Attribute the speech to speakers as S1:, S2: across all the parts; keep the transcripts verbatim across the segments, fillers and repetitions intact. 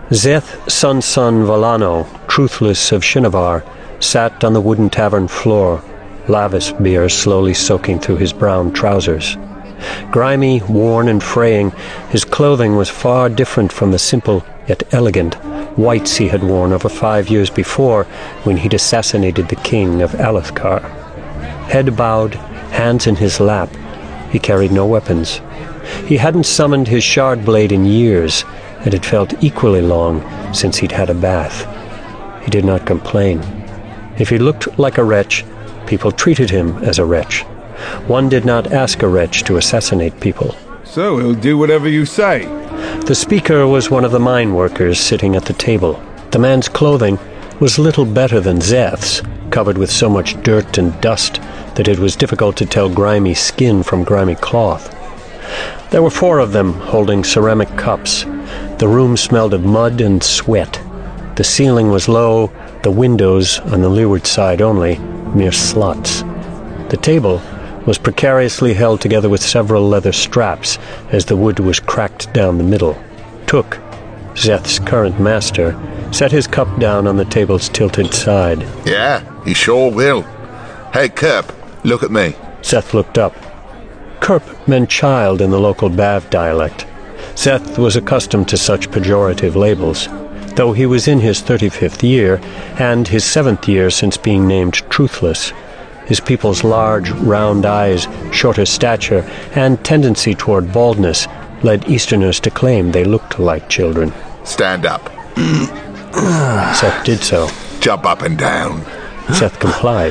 S1: Szeth Sun Sun Volano, truthless of Shinovar, sat on the wooden tavern floor, lavish beer slowly soaking through his brown trousers. Grimy, worn and fraying, his clothing was far different from the simple yet elegant whites he had worn over five years before when he'd assassinated the king of Alethkar. Head bowed, hands in his lap, he carried no weapons. He hadn't summoned his shard blade in years, and it felt equally long since he'd had a bath. He did not complain. If he looked like a wretch, people treated him as a wretch. One did not ask a wretch to assassinate people.
S2: So he'll do whatever you say.
S1: The speaker was one of the mine workers sitting at the table. The man's clothing was little better than Szeth's, covered with so much dirt and dust that it was difficult to tell grimy skin from grimy cloth. There were four of them holding ceramic cups. The room smelled of mud and sweat. The ceiling was low, the windows, on the leeward side only, mere slots. The table was precariously held together with several leather straps, as the wood was cracked down the middle. Took, Szeth's current master, set his cup down on the table's tilted side.
S3: Yeah, he sure will. Hey, Kerp, look at me.
S1: Szeth looked up. Kerp meant child in the local Bav dialect. Szeth was accustomed to such pejorative labels, though he was in his thirty-fifth year, and his seventh year since being named Truthless. His people's large, round eyes, shorter stature, and tendency toward baldness led Easterners to claim they looked like children.
S3: Stand up.
S1: Szeth did so.
S3: Jump up and down.
S1: Szeth complied.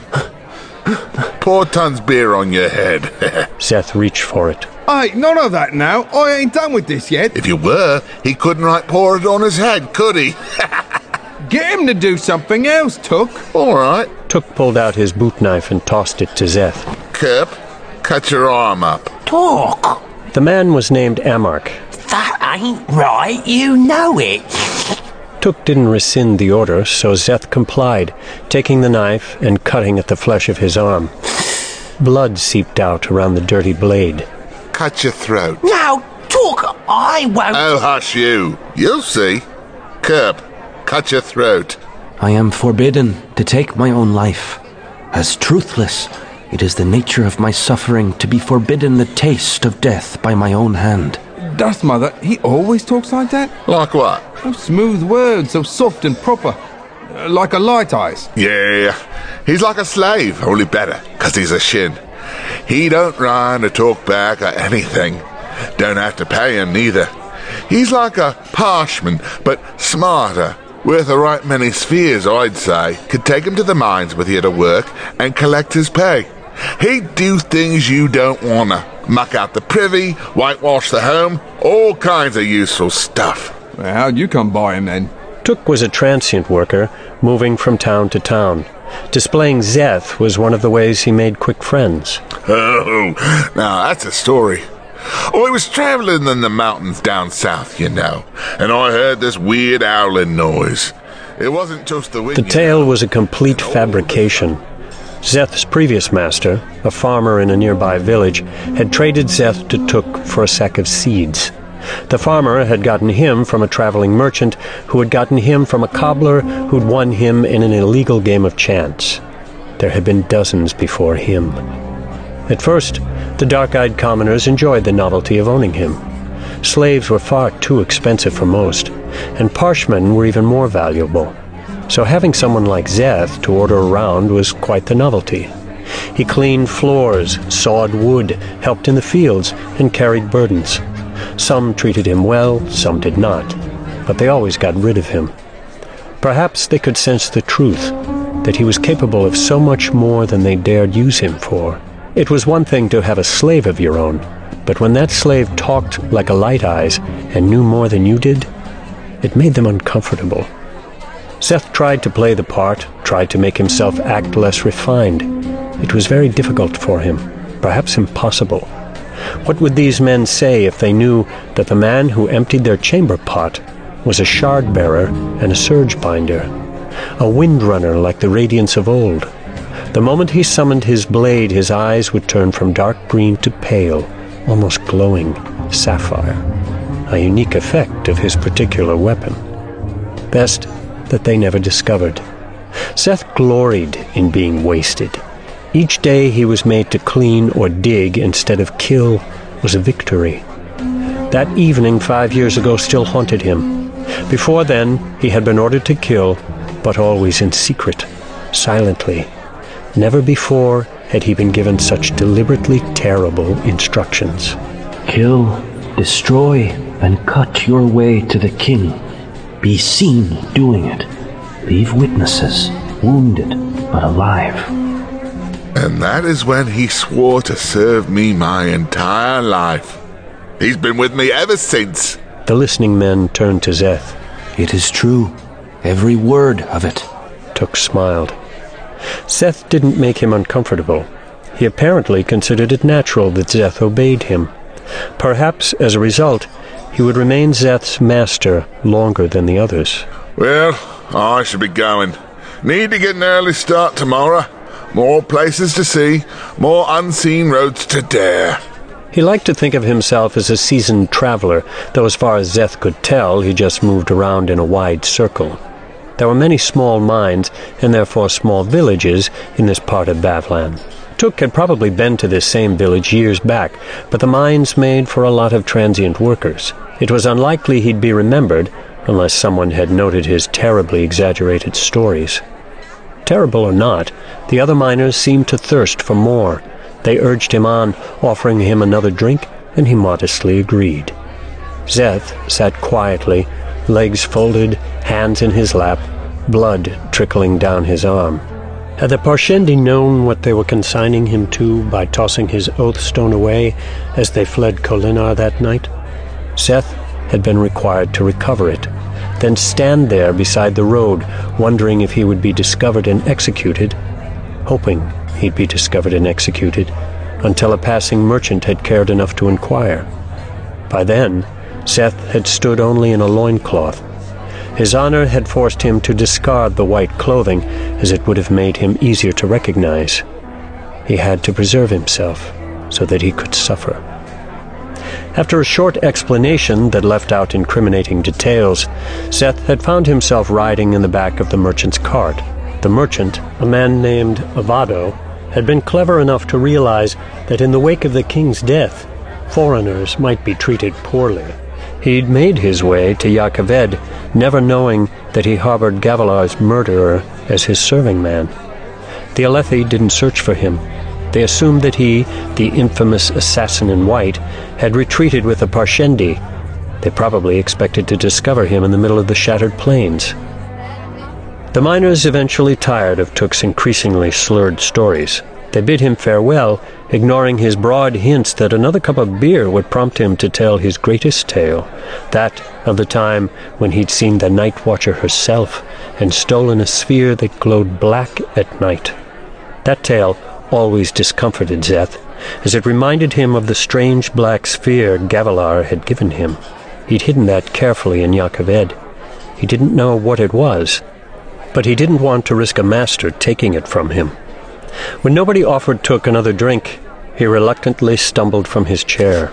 S3: Pour tons beer on your head.
S1: Szeth reached for it.
S2: Hey, none of that now. I ain't done with this yet.
S3: If you were, he couldn't right pour it on his head, could he?
S2: Get him to do something else, Took.
S3: All right.
S1: Took pulled out his boot knife and tossed it to Szeth.
S3: Kerp, cut your arm up.
S4: Talk.
S1: The man was named Amark.
S4: That ain't right, you know it.
S1: Took didn't rescind the order, so Szeth complied, taking the knife and cutting at the flesh of his arm. Blood seeped out around the dirty blade.
S3: Cut your throat.
S4: Now, Talk, I won't...
S3: Oh, hush you. You'll see. Kerp, cut your throat.
S5: I am forbidden to take my own life. As truthless, it is the nature of my suffering to be forbidden the taste of death by my own hand.
S2: Dust Mother, he always talks like that?
S3: Like what?
S2: So smooth words, so soft and proper. Uh, like a light eyes.
S3: Yeah, he's like a slave, only better, 'cause he's a shin. He don't run or talk back or anything. Don't have to pay him neither. He's like a parshman, but smarter. Worth a right many spheres, I'd say. Could take him to the mines with you to work and collect his pay. He'd do things you don't wanna. Muck out the privy, whitewash the home, all kinds of useful stuff.
S2: Well, how'd you come by him then?
S1: Took was a transient worker, moving from town to town. Displaying Szeth was one of the ways he made quick friends.
S3: Oh, now that's a story. I was traveling in the mountains down south, you know, and I heard this weird howling noise. It wasn't just the wind.
S1: The tale was a complete fabrication. Szeth's previous master, a farmer in a nearby village, had traded Szeth to Took for a sack of seeds. The farmer had gotten him from a traveling merchant who had gotten him from a cobbler who'd won him in an illegal game of chance. There had been dozens before him. At first, the dark-eyed commoners enjoyed the novelty of owning him. Slaves were far too expensive for most, and parshmen were even more valuable. So having someone like Szeth to order around was quite the novelty. He cleaned floors, sawed wood, helped in the fields, and carried burdens. Some treated him well, some did not, but they always got rid of him. Perhaps they could sense the truth, that he was capable of so much more than they dared use him for. It was one thing to have a slave of your own, but when that slave talked like a light eyes and knew more than you did, it made them uncomfortable. Szeth tried to play the part, tried to make himself act less refined. It was very difficult for him, perhaps impossible. What would these men say if they knew that the man who emptied their chamber pot was a shard-bearer and a surge-binder, a windrunner like the radiance of old? The moment he summoned his blade, his eyes would turn from dark green to pale, almost glowing sapphire. a unique effect of his particular weapon. Best that they never discovered. Seth gloried in being wasted. Each day he was made to clean or dig instead of kill was a victory. That evening five years ago still haunted him. Before then, he had been ordered to kill, but always in secret, silently. Never before had he been given such deliberately terrible instructions.
S5: Kill, destroy, and cut your way to the king. Be seen doing it. Leave witnesses, wounded but alive.
S3: And that is when he swore to serve me my entire life. He's been with me ever since.
S1: The listening men turned to Szeth.
S5: It is true, every word of it.
S1: Tuk smiled. Szeth didn't make him uncomfortable. He apparently considered it natural that Szeth obeyed him. Perhaps, as a result, he would remain Szeth's master longer than the others.
S3: Well, I should be going. Need to get an early start tomorrow. More places to see, more unseen roads to dare.
S1: He liked to think of himself as a seasoned traveler, though as far as Szeth could tell, he just moved around in a wide circle. There were many small mines, and therefore small villages, in this part of Bavlan. Tuk had probably been to this same village years back, but the mines made for a lot of transient workers. It was unlikely he'd be remembered, unless someone had noted his terribly exaggerated stories. Terrible or not, the other miners seemed to thirst for more. They urged him on, offering him another drink, and he modestly agreed. Szeth sat quietly, legs folded, hands in his lap, blood trickling down his arm. Had the Parshendi known what they were consigning him to by tossing his oath stone away as they fled Kholinar that night? Szeth had been required to recover it, then stand there beside the road, wondering if he would be discovered and executed, hoping he'd be discovered and executed, until a passing merchant had cared enough to inquire. By then, Szeth had stood only in a loincloth. His honor had forced him to discard the white clothing, as it would have made him easier to recognize. He had to preserve himself so that he could suffer. After a short explanation that left out incriminating details, Szeth had found himself riding in the back of the merchant's cart. The merchant, a man named Avado, had been clever enough to realize that in the wake of the king's death, foreigners might be treated poorly. He'd made his way to Jah Keved, never knowing that he harbored Gavilar's murderer as his serving man. The Alethi didn't search for him. They assumed that he, the infamous assassin in white, had retreated with the Parshendi. They probably expected to discover him in the middle of the shattered plains. The miners eventually tired of Tuk's increasingly slurred stories. They bid him farewell, ignoring his broad hints that another cup of beer would prompt him to tell his greatest tale, that of the time when he'd seen the Night Watcher herself and stolen a sphere that glowed black at night. That tale always discomforted Szeth, as it reminded him of the strange black sphere Gavilar had given him. He'd hidden that carefully in Jah Keved. He didn't know what it was, but he didn't want to risk a master taking it from him. When nobody offered Tuk another drink, he reluctantly stumbled from his chair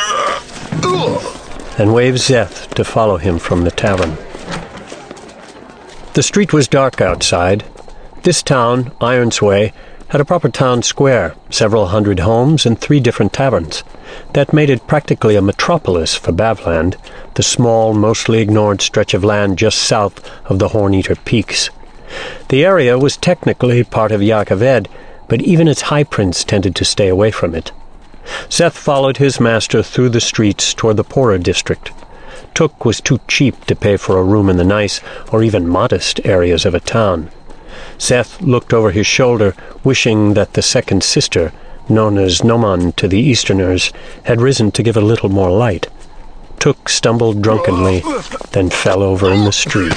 S1: and waved Szeth to follow him from the tavern. The street was dark outside. This town, Ironsway, had a proper town square, several hundred homes, and three different taverns. That made it practically a metropolis for Bavland, the small, mostly ignored stretch of land just south of the Horn-Eater Peaks. The area was technically part of Jah Keved, but even its high prince tended to stay away from it. Szeth followed his master through the streets toward the poorer district. Tuk was too cheap to pay for a room in the nice or even modest areas of a town. Szeth looked over his shoulder, wishing that the second sister, known as Noman to the Easterners, had risen to give a little more light. Tuk stumbled drunkenly, then fell over in the street.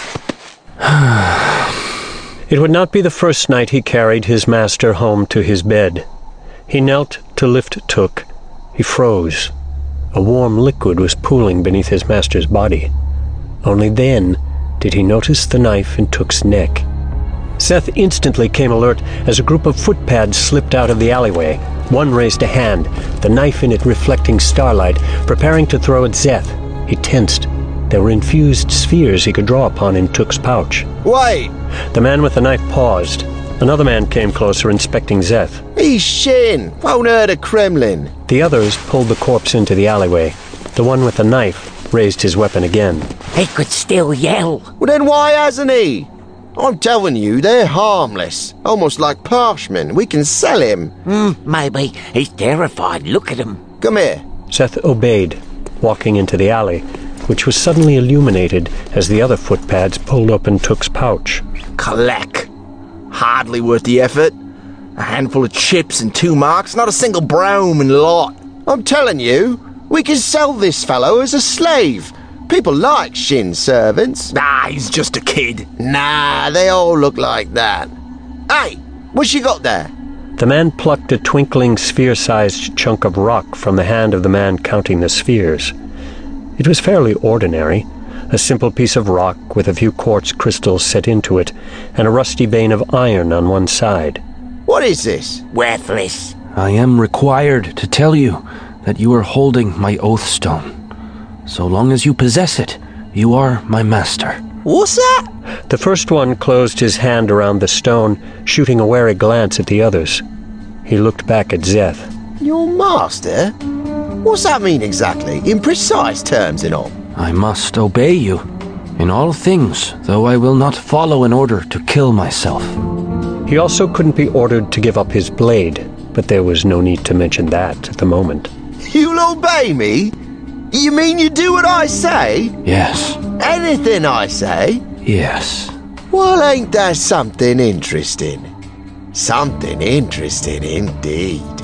S1: It would not be the first night he carried his master home to his bed. He knelt to lift Tuk. He froze. A warm liquid was pooling beneath his master's body. Only then did he notice the knife in Tuk's neck. Szeth instantly came alert as a group of footpads slipped out of the alleyway. One raised a hand, the knife in it reflecting starlight, preparing to throw at Szeth. He tensed. There were infused spheres he could draw upon in Took's pouch.
S6: Wait!
S1: The man with the knife paused. Another man came closer, inspecting Zeth.
S6: He's Shin. Won't hurt a Kremlin.
S1: The others pulled the corpse into the alleyway. The one with the knife raised his weapon again.
S4: He could still yell.
S6: Well, then why hasn't he? I'm telling you, they're harmless. Almost like Parchman. We can sell him.
S4: Hmm, maybe. He's terrified. Look at him.
S6: Come here.
S1: Zeth obeyed, walking into the alley, which was suddenly illuminated as the other footpads pulled open Took's pouch.
S7: Collect. Hardly worth the effort. A handful of chips and two marks, not a single brome in the lot.
S6: I'm telling you, we can sell this fellow as a slave. People like Shin servants.
S7: Nah, he's just a kid.
S6: Nah, they all look like that. Hey, what's you got there?
S1: The man plucked a twinkling sphere-sized chunk of rock from the hand of the man counting the spheres. It was fairly ordinary, a simple piece of rock with a few quartz crystals set into it, and a rusty vein of iron on one side.
S6: What is this?
S4: Worthless.
S5: I am required to tell you that you are holding my oath stone. So long as you possess it, you are my master.
S7: What's that?
S1: The first one closed his hand around the stone, shooting a wary glance at the others. He looked back at Zeth.
S6: Your master? What's that mean exactly, in precise terms and all?
S5: I must obey you in all things, though I will not follow an order to kill myself.
S1: He also couldn't be ordered to give up his blade, but there was no need to mention that at the moment.
S6: You'll obey me? You mean you do what I say?
S5: Yes.
S6: Anything I say?
S5: Yes.
S6: Well, ain't that something interesting? Something interesting indeed.